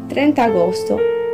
30 agosto.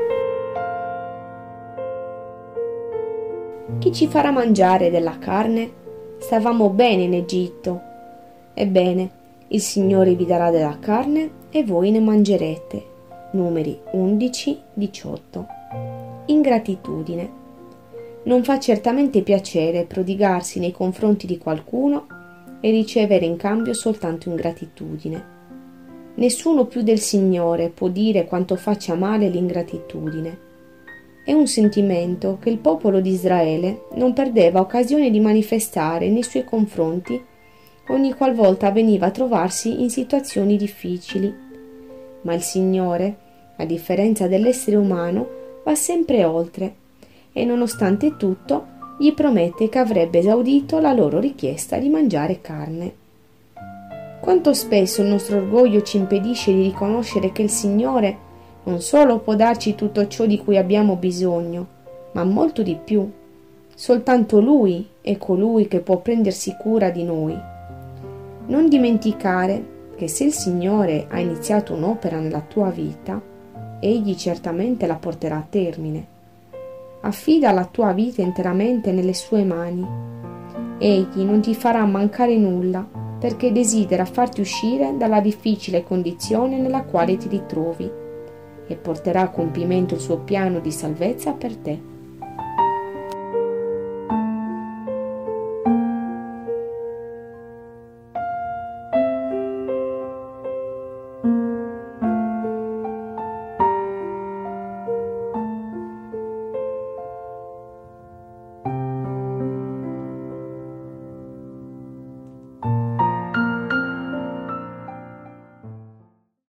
Chi ci farà mangiare della carne? Stavamo bene in Egitto. Ebbene, il Signore vi darà della carne e voi ne mangerete. Numeri 11-18. Ingratitudine. Non fa certamente piacere prodigarsi nei confronti di qualcuno e ricevere in cambio soltanto ingratitudine. Nessuno più del Signore può dire quanto faccia male l'ingratitudine. È un sentimento che il popolo di Israele non perdeva occasione di manifestare nei suoi confronti ogni qualvolta veniva a trovarsi in situazioni difficili. Ma il Signore, a differenza dell'essere umano, va sempre oltre e nonostante tutto gli promette che avrebbe esaudito la loro richiesta di mangiare carne. Quanto spesso il nostro orgoglio ci impedisce di riconoscere che il Signore non solo può darci tutto ciò di cui abbiamo bisogno, ma molto di più. Soltanto Lui è colui che può prendersi cura di noi. Non dimenticare che se il Signore ha iniziato un'opera nella tua vita, Egli certamente la porterà a termine. Affida la tua vita interamente nelle sue mani. Egli non ti farà mancare nulla, perché desidera farti uscire dalla difficile condizione nella quale ti ritrovi e porterà a compimento il suo piano di salvezza per te.